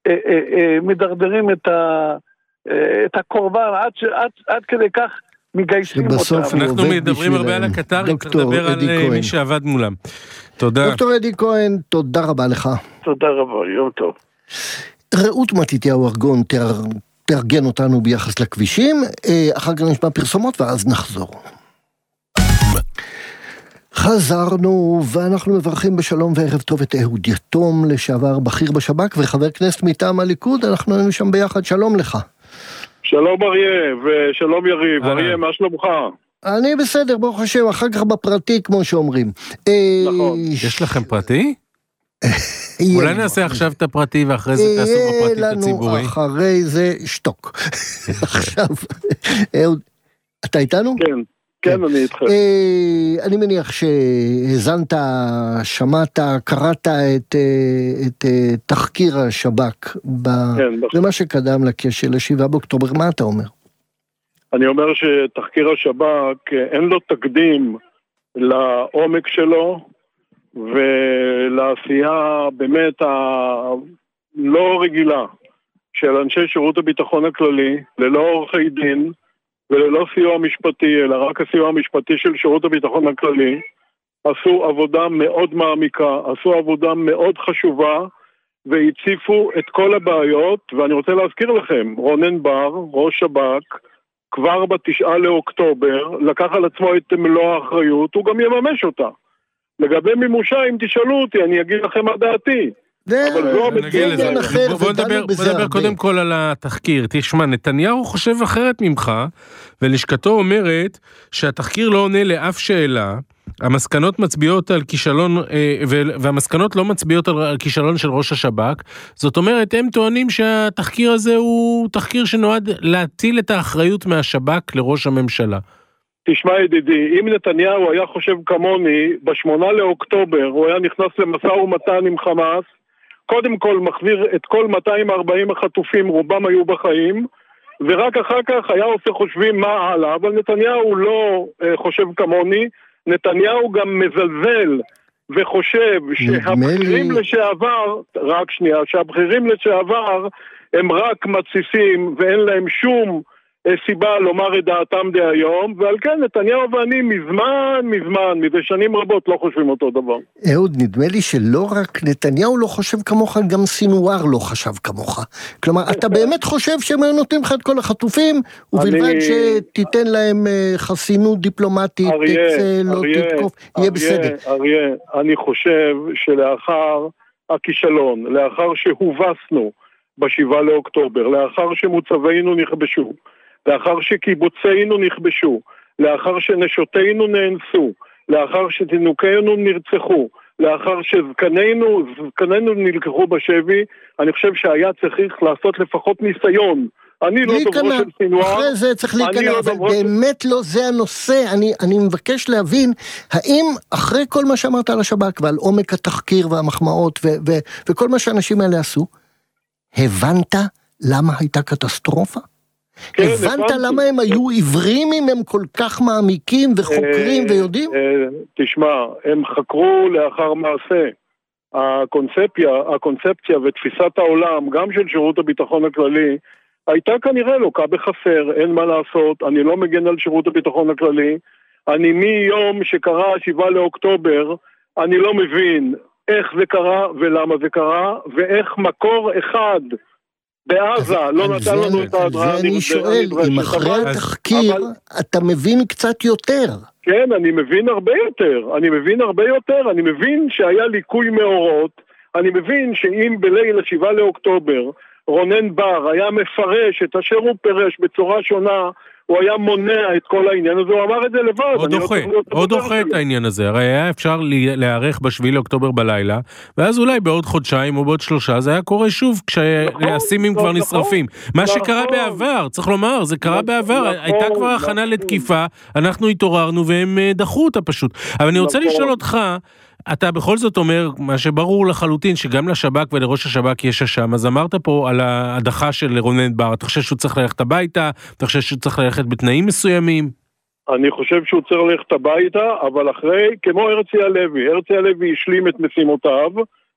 מדרדרים את, ה, את הקורבן, עד, ש, עד, עד כדי כך מגייסים אותם. אנחנו מדברים הרבה על הקטרים, צריך לדבר על מי שעבד מולם. תודה. דוקטור אדי כהן, תודה רבה לך. תודה רבה, יום טוב. רעות מתתיהו ארגון תארגן אותנו ביחס לכבישים, אחר כך נשמע פרסומות ואז נחזור. חזרנו, ואנחנו מברכים בשלום וערב טוב את אהוד יתום, לשעבר בכיר בשב"כ וחבר כנסת מטעם הליכוד. אנחנו היינו שם ביחד, שלום לך. שלום אריה, ושלום יריב. אריה, מה שלומך? אני בסדר, ברוך השם, אחר כך בפרטי, כמו שאומרים. נכון. יש לכם פרטי? אולי נעשה עכשיו את הפרטי, ואחרי זה תעשו בפרטי את הציבורי. יהיה לנו אחרי זה שטוק. עכשיו, אהוד, אתה איתנו? כן, כן, אני איתכם. אני מניח שהזנת, שמעת, קראת את תחקיר השב"כ, במה שקדם לכשל השבעה באוקטובר, מה אתה אומר? אני אומר שתחקיר השב"כ אין לו תקדים לעומק שלו ולעשייה באמת הלא רגילה של אנשי שירות הביטחון הכללי, ללא עורכי דין וללא סיוע משפטי, אלא רק הסיוע המשפטי של שירות הביטחון הכללי. עשו עבודה מאוד מעמיקה, עשו עבודה מאוד חשובה והציפו את כל הבעיות, ואני רוצה להזכיר לכם, רונן בר, ראש שב"כ, כבר בתשעה לאוקטובר, לקח על עצמו את מלוא האחריות, הוא גם יממש אותה. לגבי מימושה, אם תשאלו אותי, אני אגיד לכם מה דעתי. בוא נדבר קודם כל על התחקיר. תשמע, נתניהו חושב אחרת ממך, ולשכתו אומרת שהתחקיר לא עונה לאף שאלה, המסקנות מצביעות על כישלון, והמסקנות לא מצביעות על כישלון של ראש השב"כ. זאת אומרת, הם טוענים שהתחקיר הזה הוא תחקיר שנועד להטיל את האחריות מהשב"כ לראש הממשלה. תשמע ידידי, אם נתניהו היה חושב כמוני, בשמונה לאוקטובר הוא היה נכנס למשא ומתן עם חמאס, קודם כל מחזיר את כל מאתיים וארבעים החטופים, רובם היו בחיים, ורק אחר כך היה עושה חושבים מה הלאה, אבל נתניהו לא uh, חושב כמוני, נתניהו גם מזלזל וחושב שהבחירים לי... לשעבר, רק שנייה, שהבחירים לשעבר הם רק מתסיסים ואין להם שום סיבה לומר את דעתם דהיום, ועל כן נתניהו ואני מזמן, מזמן, מזה שנים רבות לא חושבים אותו דבר. אהוד, נדמה לי שלא רק נתניהו לא חושב כמוך, גם סינואר לא חשב כמוך. כלומר, אתה באמת חושב שהם נותנים לך את כל החטופים, ובלבד שתיתן להם חסינות דיפלומטית, תצא, לא תתקוף, יהיה בסדר. אריה, אני חושב שלאחר הכישלון, לאחר שהובסנו בשבעה לאוקטובר, לאחר שמוצבינו נכבשו, לאחר שקיבוצינו נכבשו, לאחר שנשותינו נאנסו, לאחר שתינוקינו נרצחו, לאחר שזקנינו, זקנינו נלקחו בשבי, אני חושב שהיה צריך לעשות לפחות ניסיון. אני לא דוברו של סינואר. אחרי זה צריך להיכנע, אבל באמת לא זה הנושא. אני, אני מבקש להבין, האם אחרי כל מה שאמרת על השב"כ ועל עומק התחקיר והמחמאות ו- ו- וכל מה שאנשים האלה עשו, הבנת למה הייתה קטסטרופה? כן, הבנת הבנתי. למה הם היו עיוורים אם הם כל כך מעמיקים וחוקרים אה, ויודעים? אה, תשמע, הם חקרו לאחר מעשה. הקונספציה, הקונספציה ותפיסת העולם, גם של שירות הביטחון הכללי, הייתה כנראה לוקה בחסר, אין מה לעשות, אני לא מגן על שירות הביטחון הכללי, אני מיום שקרה השבעה לאוקטובר, אני לא מבין איך זה קרה ולמה זה קרה, ואיך מקור אחד בעזה לא נתן לנו את ההדרעה. ואני שואל, אם אחרי התחקיר אתה מבין קצת יותר. כן, אני מבין הרבה יותר, אני מבין הרבה יותר, אני מבין שהיה ליקוי מאורות, אני מבין שאם בליל השבעה לאוקטובר רונן בר היה מפרש את אשר הוא פרש בצורה שונה, הוא היה מונע את כל העניין הזה, הוא אמר את זה לבד. עוד דוחה, עוד דוחה את העניין הזה, הרי היה אפשר להיערך בשביעי לאוקטובר בלילה, ואז אולי בעוד חודשיים או בעוד שלושה, זה היה קורה שוב, כשהסימים כבר נשרפים. מה שקרה בעבר, צריך לומר, זה קרה בעבר, הייתה כבר הכנה לתקיפה, אנחנו התעוררנו והם דחו אותה פשוט. אבל אני רוצה לשאול אותך, אתה בכל זאת אומר, מה שברור לחלוטין, שגם לשב"כ ולראש השב"כ יש אשם, אז אמרת פה על ההדחה של רונן בר, אתה חושב שהוא צריך ללכת הביתה, אתה חושב שהוא צריך ללכת בתנאים מסוימים? אני חושב שהוא צריך ללכת הביתה, אבל אחרי, כמו הרצי הלוי, הרצי הלוי השלים את משימותיו,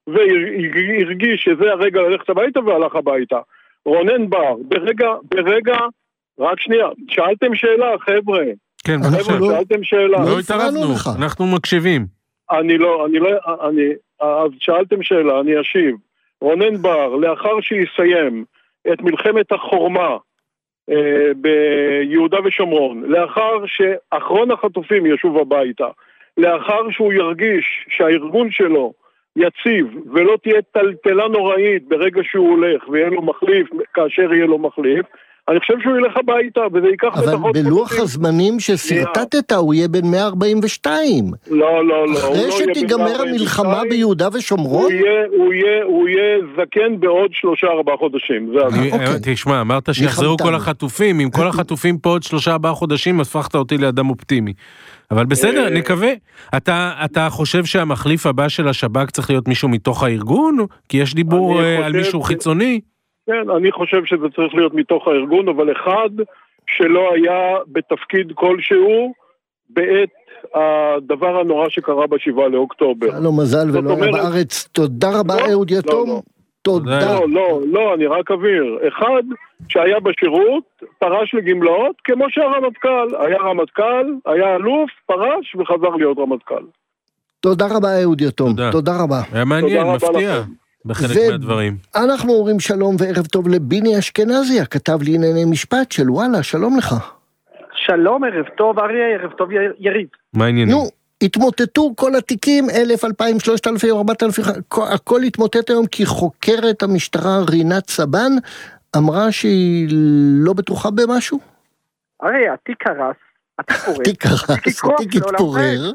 והרגיש שזה הרגע ללכת הביתה והלך הביתה. רונן בר, ברגע, ברגע, רק שנייה, שאלתם שאלה, חבר'ה. כן, חבר'ה, שאלתם שאלה. לא התערבנו, אנחנו מקשיבים. אני לא, אני לא, אני, אז שאלתם שאלה, אני אשיב. רונן בר, לאחר שיסיים את מלחמת החורמה אה, ביהודה ושומרון, לאחר שאחרון החטופים ישוב הביתה, לאחר שהוא ירגיש שהארגון שלו יציב ולא תהיה טלטלה נוראית ברגע שהוא הולך ויהיה לו מחליף, כאשר יהיה לו מחליף, אני חושב שהוא ילך הביתה, וזה ייקח אבל בלוח הזמנים שסרטטת, הוא יהיה בין מאה ארבעים ושתיים. לא, לא, לא. אחרי שתיגמר המלחמה ביהודה ושומרון? הוא יהיה זקן בעוד שלושה ארבעה חודשים. תשמע, אמרת שיחזרו כל החטופים, עם כל החטופים פה עוד שלושה ארבעה חודשים, הפכת אותי לאדם אופטימי. אבל בסדר, נקווה. אתה, אתה חושב שהמחליף הבא של השב"כ צריך להיות מישהו מתוך הארגון? כי יש דיבור על מישהו חיצוני? כן, אני חושב שזה צריך להיות מתוך הארגון, אבל אחד שלא היה בתפקיד כלשהו בעת הדבר הנורא שקרה בשבעה לאוקטובר. היה לו מזל ולא היה בארץ. תודה רבה, אהוד יתום. תודה. לא, לא, לא, אני רק אבהיר. אחד שהיה בשירות, פרש לגמלאות, כמו שהרמטכ"ל, היה רמטכ"ל, היה אלוף, פרש וחזר להיות רמטכ"ל. תודה רבה, אהוד יתום. תודה רבה. היה מעניין, מפתיע. בחלק מהדברים. אנחנו אומרים שלום וערב טוב לביני אשכנזי, הכתב לענייני משפט של וואלה, שלום לך. שלום, ערב טוב, אריה, ערב טוב, יריב. מה העניינים? נו, התמוטטו כל התיקים, אלף, אלפיים, שלושת אלפים, ארבעת אלפים, הכל התמוטט היום, כי חוקרת המשטרה רינת סבן, אמרה שהיא לא בטוחה במשהו? אריה, התיק קרס, התיק קורס. התיק קרס, התיק התפורר.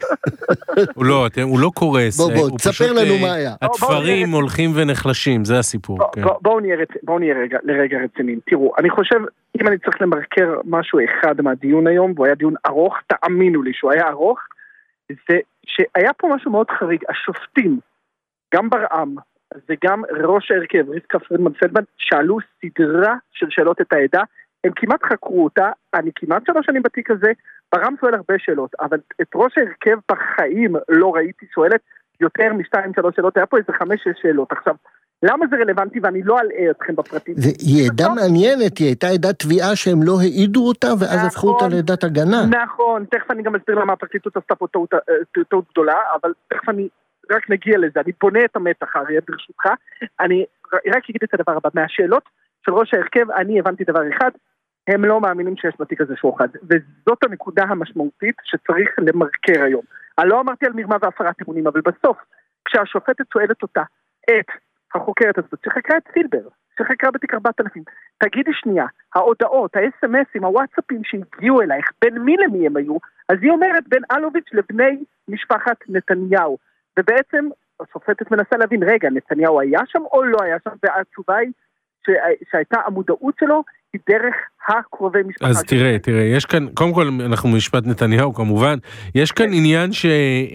הוא לא, הוא לא קורס. בוא, בוא, תספר לנו מה היה. התפרים הולכים ונחלשים, זה הסיפור. בואו נהיה לרגע רציניים. תראו, אני חושב, אם אני צריך למרקר משהו אחד מהדיון היום, והוא היה דיון ארוך, תאמינו לי שהוא היה ארוך, זה שהיה פה משהו מאוד חריג. השופטים, גם ברעם, וגם ראש ההרכב, רבקה פרידמן פלדמן, שאלו סדרה של שאלות את העדה, הם כמעט חקרו אותה, אני כמעט שלוש שנים בתיק הזה, ברם שואל הרבה שאלות, אבל את ראש ההרכב בחיים לא ראיתי שואלת יותר משתיים שלוש שאלות, היה פה איזה חמש שש שאלות. עכשיו, למה זה רלוונטי ואני לא אלאה אתכם בפרטים? היא עדה מעניינת, היא הייתה עדת תביעה שהם לא העידו אותה, ואז הפכו אותה לעדת הגנה. נכון, תכף אני גם אסביר למה הפרקליטות עשתה פה טעות גדולה, אבל תכף אני רק נגיע לזה, אני בונה את המתח, אריה, ברשותך, אני רק אגיד את הדבר הבא, מהשאלות של ראש ההרכב, אני הבנתי דבר אחד, הם לא מאמינים שיש בתיק הזה שוחד, וזאת הנקודה המשמעותית שצריך למרקר היום. אני לא אמרתי על מרמה והפרת אמונים, אבל בסוף, כשהשופטת שואלת אותה, את החוקרת הזאת, שחקרה את פילבר, שחקרה בתיק ארבעת אלפים, תגידי שנייה, ההודעות, ה-אס אם אסים, הוואטסאפים שהגיעו אלייך, בין מי למי הם היו, אז היא אומרת בין אלוביץ' לבני משפחת נתניהו, ובעצם השופטת מנסה להבין, רגע, נתניהו היה שם או לא היה שם, והתשובה היא שהייתה המודעות שלו, היא דרך הקרובי משפחה. אז תראה, תראה, יש כאן, קודם כל אנחנו משפט נתניהו כמובן, יש כאן עניין ש...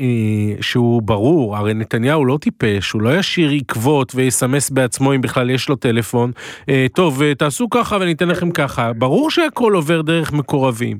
שהוא ברור, הרי נתניהו לא טיפש, הוא לא ישאיר עקבות ויסמס בעצמו אם בכלל יש לו טלפון, טוב, תעשו ככה וניתן לכם ככה, ברור שהכל עובר דרך מקורבים,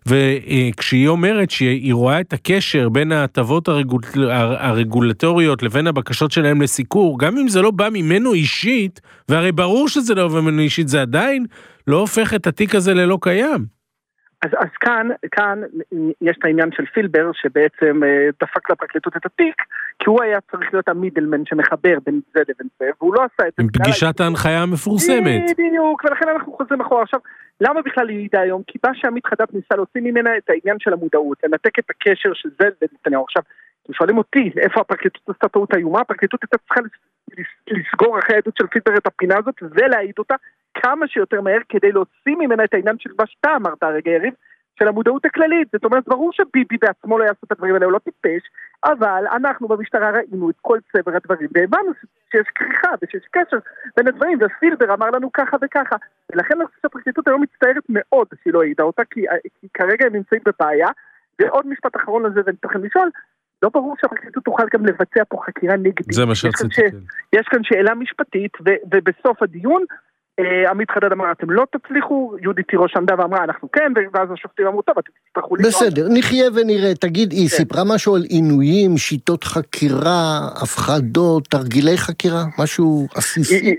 וכשהיא אומרת שהיא רואה את הקשר בין ההטבות הרגול... הרגולטוריות לבין הבקשות שלהם לסיקור, גם אם זה לא בא ממנו אישית, והרי ברור שזה לא בא ממנו אישית, זה עדיין לא הופך את התיק הזה ללא קיים. אז, אז כאן, כאן יש את העניין של פילבר, שבעצם דפק לפרקליטות את התיק, כי הוא היה צריך להיות המידלמן שמחבר בין זה לבין זה, והוא לא עשה את זה. עם פגישת ההנחיה המפורסמת. בדיוק, ולכן אנחנו חוזרים אחורה. עכשיו, למה בכלל היא ידעה היום? כי בא שעמית חדד ניסה להוציא ממנה את העניין של המודעות, לנתק את הקשר של זה לנתניהו. עכשיו, אתם שואלים אותי, איפה הפרקליטות עשתה טעות איומה? הפרקליטות הייתה צריכה לסגור אחרי העדות של פילבר את הפינה הזאת, ולהעיד אותה כמה שיותר מהר כדי להוציא ממנה את העניין של מה שאתה אמרת הרגע יריב, של המודעות הכללית. זאת אומרת, ברור שביבי בעצמו לא יעשו את הדברים האלה, הוא לא טיפש, אבל אנחנו במשטרה ראינו את כל צבר הדברים, והבנו שיש כריכה ושיש קשר בין הדברים, ופילבר אמר לנו ככה וככה, ולכן אני חושב שהפרקליטות היום מצטערת מאוד שהיא לא העידה אותה, כי, כי כרגע הם נמצאים בבעיה, ועוד משפט אחרון לזה ואני צריכים לשאול, לא ברור שהפרקליטות תוכל גם לבצע פה חקירה נגדית. זה מה שרציתי. יש כאן שאלה משפטית, ובסוף הדיון, עמית חדד אמר, אתם לא תצליחו, יהודית תירוש עמדה ואמרה, אנחנו כן, ואז השופטים אמרו, טוב, אתם תצטרכו לטעון. בסדר, נחיה ונראה. תגיד, היא סיפרה משהו על עינויים, שיטות חקירה, הפחדות, תרגילי חקירה, משהו עסיסי?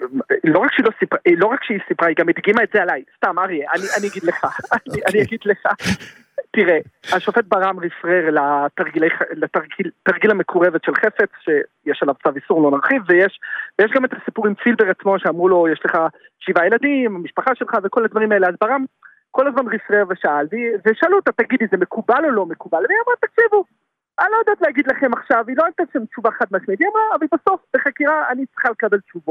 לא רק שהיא סיפרה, היא גם הדגימה את זה עליי. סתם, אריה, אני אגיד לך, אני אגיד לך. תראה, השופט ברם רפרר לתרגיל המקורבת של חפץ, שיש עליו צו איסור לא נרחיב, ויש, ויש גם את הסיפור עם פילבר עצמו, שאמרו לו, יש לך שבעה ילדים, המשפחה שלך וכל הדברים האלה, אז ברם כל הזמן רפרר ושאל, ושאלו אותה, תגידי, זה מקובל או לא מקובל? והיא אמרה, תקשיבו, אני לא יודעת להגיד לכם עכשיו, היא לא הייתה שם תשובה חד משמעית, היא אמרה, אבל בסוף בחקירה אני צריכה לקבל תשובות.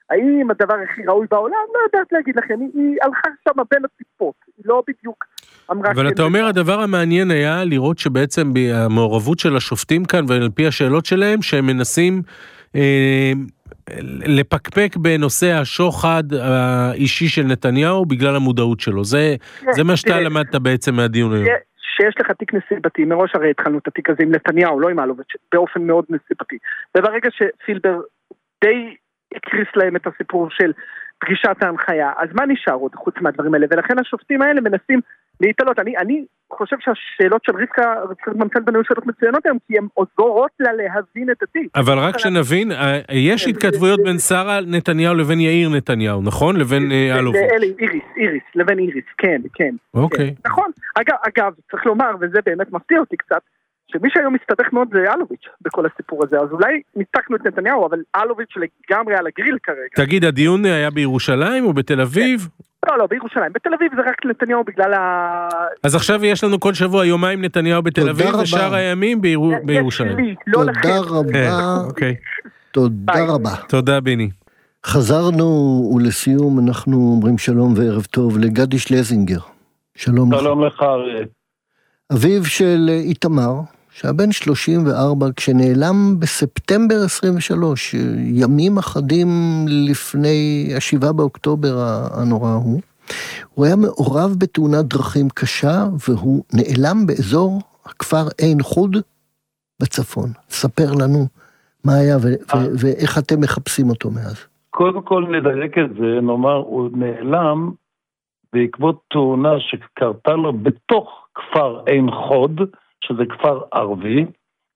האם הדבר הכי ראוי בעולם? לא יודעת להגיד לכם, היא, היא הלכה שם בין הציפות, היא לא בדיוק אמרה... אבל אתה אומר, הדבר המעניין היה לראות שבעצם המעורבות של השופטים כאן, ועל פי השאלות שלהם, שהם מנסים אה, לפקפק בנושא השוחד האישי של נתניהו, בגלל המודעות שלו. זה, זה מה שאתה למדת בעצם מהדיון היום. שיש לך תיק נסיבתי, מראש הרי התחלנו את התיק הזה עם נתניהו, לא עם אלוביץ', באופן מאוד נסיבתי. וברגע שפילבר די הקריס להם את הסיפור של פגישת ההנחיה, אז מה נשאר עוד חוץ מהדברים האלה? ולכן השופטים האלה מנסים להתעלות. אני, אני חושב שהשאלות של רבקה מנצל בנו שאלות מצוינות היום, כי הן עוזרות לה להבין את התיק. אבל רק שנבין, יש התכתבויות בין שרה נתניהו לבין יאיר נתניהו, נכון? לבין אלוביץ'. איריס, איריס, לבין איריס, כן, כן. אוקיי. נכון. אגב, אגב, צריך לומר, וזה באמת מפתיע אותי קצת, שמי שהיום מסתבך מאוד זה אלוביץ' בכל הסיפור הזה, אז אולי ניתקנו את נתניהו, אבל אלוביץ' לגמרי על הגריל כרגע. תגיד, הדיון היה בירושלים או בתל אביב? לא, לא, בירושלים. בתל אביב זה רק נתניהו בגלל ה... אז עכשיו יש לנו כל שבוע יומיים נתניהו בתל אביב, ושאר הימים בירושלים. תודה רבה. תודה רבה. תודה ביני. חזרנו, ולסיום אנחנו אומרים שלום וערב טוב לגדי שלזינגר. שלום לך. שלום לך. אביו של איתמר, שהבן שלושים וארבע, כשנעלם בספטמבר עשרים ושלוש, ימים אחדים לפני השבעה באוקטובר הנורא הוא, הוא היה מעורב בתאונת דרכים קשה, והוא נעלם באזור הכפר עין חוד בצפון. ספר לנו מה היה ו- ו- ואיך אתם מחפשים אותו מאז. קודם כל נדייק את זה, נאמר, הוא נעלם בעקבות תאונה שקרתה לו בתוך כפר עין חוד, שזה כפר ערבי,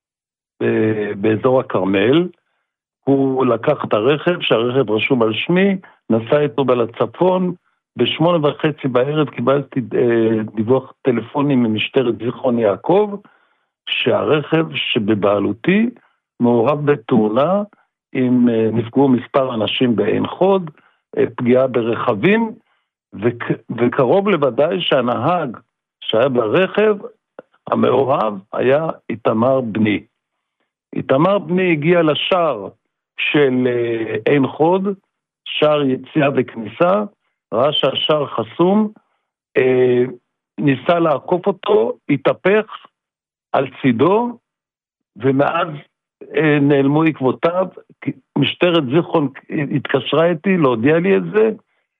באזור הכרמל. הוא לקח את הרכב, שהרכב רשום על שמי, נסע איתו בלצפון, בשמונה וחצי בערב קיבלתי דיווח טלפוני ממשטרת זיכרון יעקב, שהרכב שבבעלותי מעורב בתאונה, אם נפגעו מספר אנשים בעין חוד, פגיעה ברכבים, וקרוב לוודאי שהנהג שהיה ברכב, המעורב היה איתמר בני. איתמר בני הגיע לשער של עין חוד, שער יציאה וכניסה, ראה שהשער חסום, ניסה לעקוף אותו, התהפך על צידו, ומאז נעלמו עקבותיו. משטרת זיכרון התקשרה איתי, להודיע לי את זה,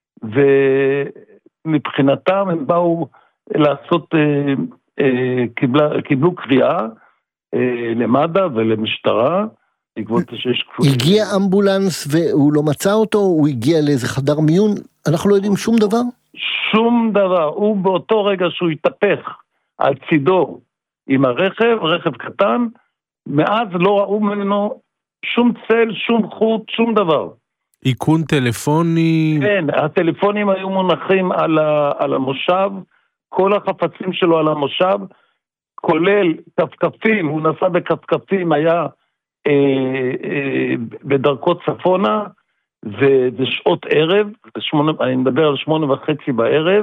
ומבחינתם הם באו לעשות... קיבלה, קיבלו קריאה למד"א ולמשטרה, הגיע אמבולנס והוא לא מצא אותו, הוא הגיע לאיזה חדר מיון, אנחנו לא יודעים שום דבר? שום דבר, הוא באותו רגע שהוא התהפך על צידו עם הרכב, רכב קטן, מאז לא ראו ממנו שום צל, שום חוט, שום דבר. איכון טלפוני? כן, הטלפונים היו מונחים על, ה, על המושב, כל החפצים שלו על המושב, כולל כפכפים, הוא נסע בכפכפים, היה אה, אה, בדרכו צפונה, וזה שעות ערב, שמונה, אני מדבר על שמונה וחצי בערב,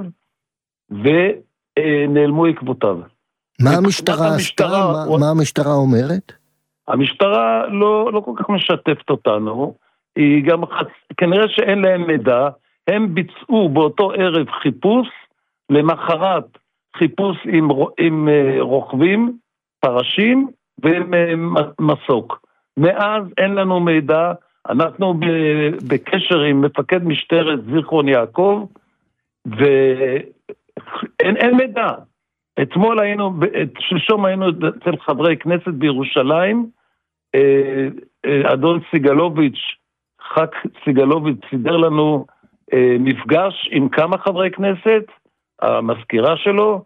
ונעלמו עקבותיו. מה המשטרה עשתה? מה, הוא... מה המשטרה אומרת? המשטרה לא, לא כל כך משתפת אותנו, היא גם, כנראה שאין להם מידע, הם ביצעו באותו ערב חיפוש, למחרת חיפוש עם, עם רוכבים, פרשים ועם מסוק. מאז אין לנו מידע, אנחנו בקשר עם מפקד משטרת זיכרון יעקב, ואין אין מידע. אתמול היינו, שלשום היינו אצל חברי כנסת בירושלים, אדון סיגלוביץ', ח"כ סיגלוביץ' סידר לנו מפגש עם כמה חברי כנסת, המזכירה שלו,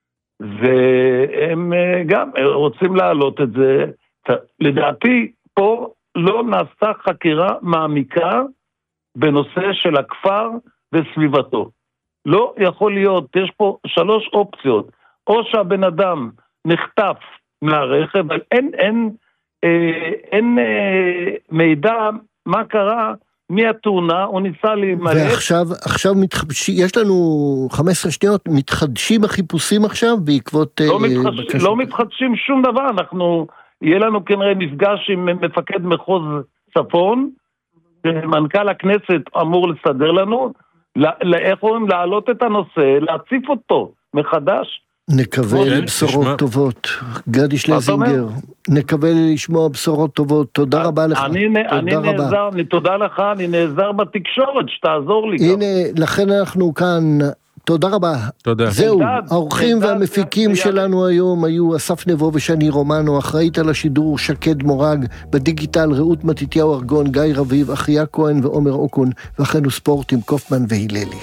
והם גם רוצים להעלות את זה. לדעתי, פה לא נעשתה חקירה מעמיקה בנושא של הכפר וסביבתו. לא יכול להיות, יש פה שלוש אופציות, או שהבן אדם נחטף מהרכב, אבל אין, אין, אה, אין אה, מידע מה קרה מהתאונה, הוא ניסה להימלט. ועכשיו, עכשיו מתחדש, יש לנו חמש עשרה שניות, מתחדשים החיפושים עכשיו בעקבות... לא, מתחדש, בקש... לא מתחדשים שום דבר, אנחנו, יהיה לנו כנראה מפגש עם מפקד מחוז צפון, שמנכ"ל הכנסת אמור לסדר לנו, איך אומרים, להעלות את הנושא, להציף אותו מחדש. נקווה לבשורות טובות. גדי שלזינגר, נקווה לשמוע בשורות טובות. תודה רבה לך. אני נעזר, תודה לך, אני נעזר בתקשורת, שתעזור לי. הנה, לכן אנחנו כאן. תודה רבה. תודה. זהו, האורחים והמפיקים שלנו היום היו אסף נבו ושני רומנו, אחראית על השידור שקד מורג, בדיגיטל רעות מתתיהו ארגון, גיא רביב, אחיה כהן ועומר אוקון, ואחרינו ספורט עם קופמן והיללי.